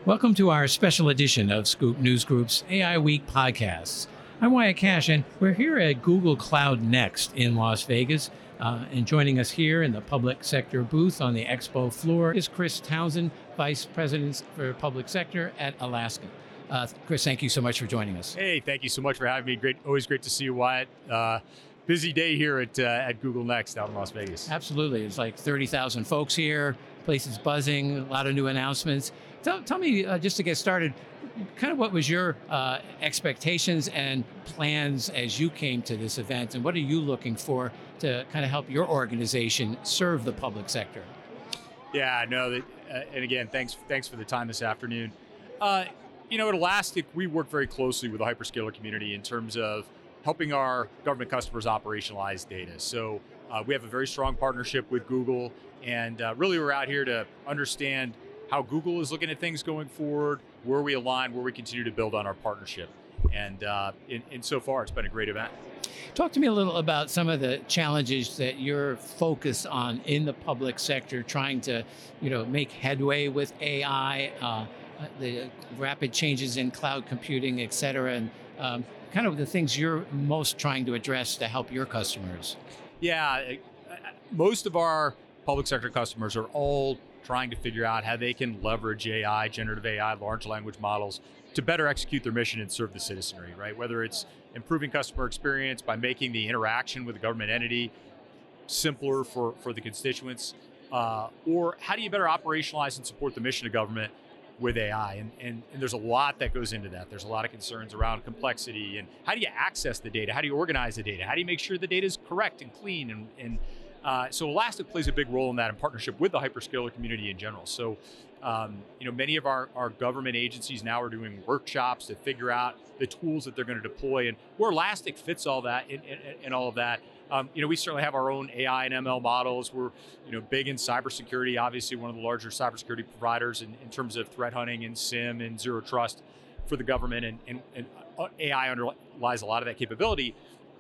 Welcome to our special edition of Scoop News Group's AI Week podcasts. I'm Wyatt Cash, and we're here at Google Cloud Next in Las Vegas. And joining us here in the public sector booth on the expo floor is Chris Townsend, Vice President for Public Sector at Alaska. Chris, thank you so much for joining us. Hey, thank you so much for having me. Always great to see you, Wyatt. Busy day here at Google Next out in Las Vegas. Absolutely. It's like 30,000 folks here. Place is buzzing, a lot of new announcements. Tell me, just to get started, kind of what was your expectations and plans as you came to this event, and what are you looking for to kind of help your organization serve the public sector? Yeah, no, and again, thanks for the time this afternoon. At Elastic, we work very closely with the hyperscaler community in terms of helping our government customers operationalize data. So we have a very strong partnership with Google, and really we're out here to understand how Google is looking at things going forward, where we align, where we continue to build on our partnership. And so far, it's been a great event. Talk to me a little about some of the challenges that you're focused on in the public sector, trying to, make headway with AI, the rapid changes in cloud computing, et cetera, and kind of the things you're most trying to address to help your customers. Yeah, most of our public sector customers are all trying to figure out how they can leverage AI, generative AI, large language models to better execute their mission and serve the citizenry, right? Whether it's improving customer experience by making the interaction with the government entity simpler for the constituents, or how do you better operationalize and support the mission of government with AI? And there's a lot that goes into that. There's a lot of concerns around complexity and how do you access the data? How do you organize the data? How do you make sure the data is correct and clean? So Elastic plays a big role in that in partnership with the hyperscaler community in general. So, many of our government agencies now are doing workshops to figure out the tools that they're going to deploy, and where Elastic fits all that in all of that. We certainly have our own AI and ML models. We're, big in cybersecurity, obviously one of the larger cybersecurity providers in terms of threat hunting and SIM and zero trust for the government, and AI underlies a lot of that capability.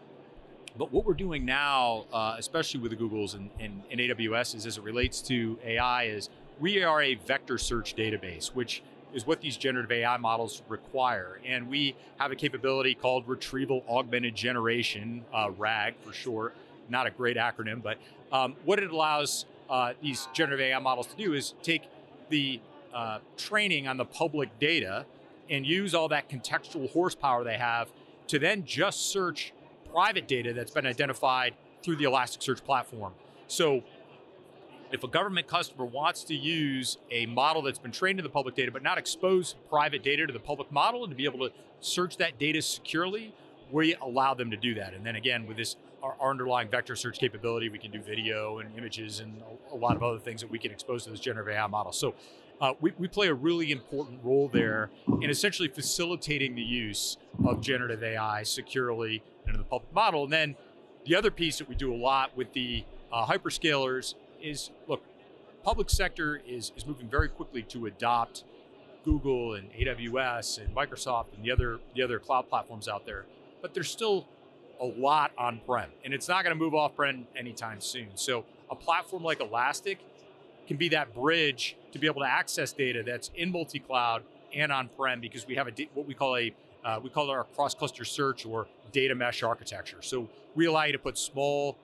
But what we're doing now, especially with the Googles and AWS, is as it relates to AI, is we are a vector search database, which is what these generative AI models require. And we have a capability called Retrieval Augmented Generation, RAG for short, not a great acronym, but what it allows these generative AI models to do is take the training on the public data and use all that contextual horsepower they have to then just search private data that's been identified through the Elasticsearch platform. So if a government customer wants to use a model that's been trained in the public data but not expose private data to the public model and to be able to search that data securely, we allow them to do that. And then again, with this our underlying vector search capability, we can do video and images and a lot of other things that we can expose to this generative AI model. So we play a really important role there in essentially facilitating the use of generative AI securely into the public model. And then the other piece that we do a lot with the hyperscalers is, look, public sector is moving very quickly to adopt Google and AWS and Microsoft and the other cloud platforms out there, but there's still a lot on-prem, and it's not going to move off-prem anytime soon. So a platform like Elastic can be that bridge to be able to access data that's in multi-cloud and on-prem, because we have what we call our cross-cluster search or data mesh architecture. So we allow you to put small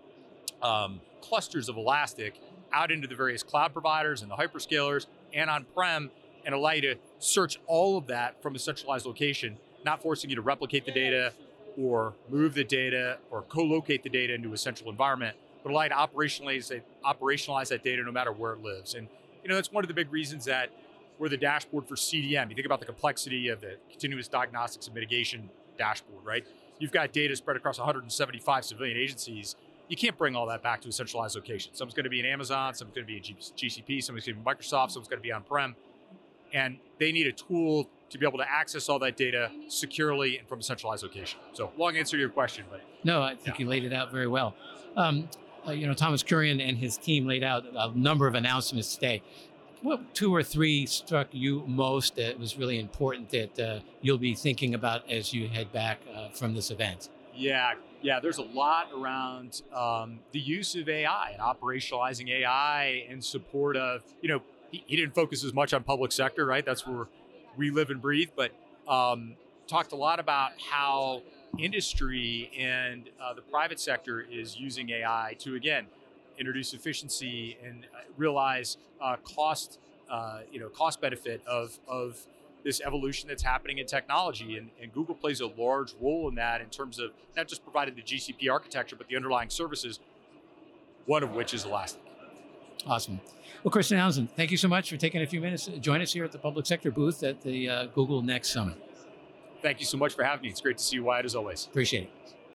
clusters of Elastic out into the various cloud providers and the hyperscalers and on-prem, and allow you to search all of that from a centralized location, not forcing you to replicate the data or move the data or co-locate the data into a central environment, but allow you to operationalize that data no matter where it lives. And that's one of the big reasons that we're the dashboard for CDM. You think about the complexity of the continuous diagnostics and mitigation dashboard, right? You've got data spread across 175 civilian agencies. You can't bring all that back to a centralized location. Some's going to be in Amazon, some's going to be in GCP, someone's going to be in Microsoft, someone's going to be on-prem. And they need a tool to be able to access all that data securely and from a centralized location. So long answer to your question, but. No, I think you laid it out very well. Thomas Kurian and his team laid out a number of announcements today. What two or three struck you most that was really important that you'll be thinking about as you head back from this event? Yeah, there's a lot around the use of AI and operationalizing AI in support of, he didn't focus as much on public sector, right? That's where we live and breathe, but talked a lot about how industry and the private sector is using AI to, again, introduce efficiency and realize cost benefit of this evolution that's happening in technology. And Google plays a large role in that in terms of not just providing the GCP architecture, but the underlying services, one of which is Elastic. Awesome. Well, Chris Townsend, thank you so much for taking a few minutes to join us here at the Public Sector booth at the Google Next Summit. Thank you so much for having me. It's great to see you, Wyatt, as always. Appreciate it.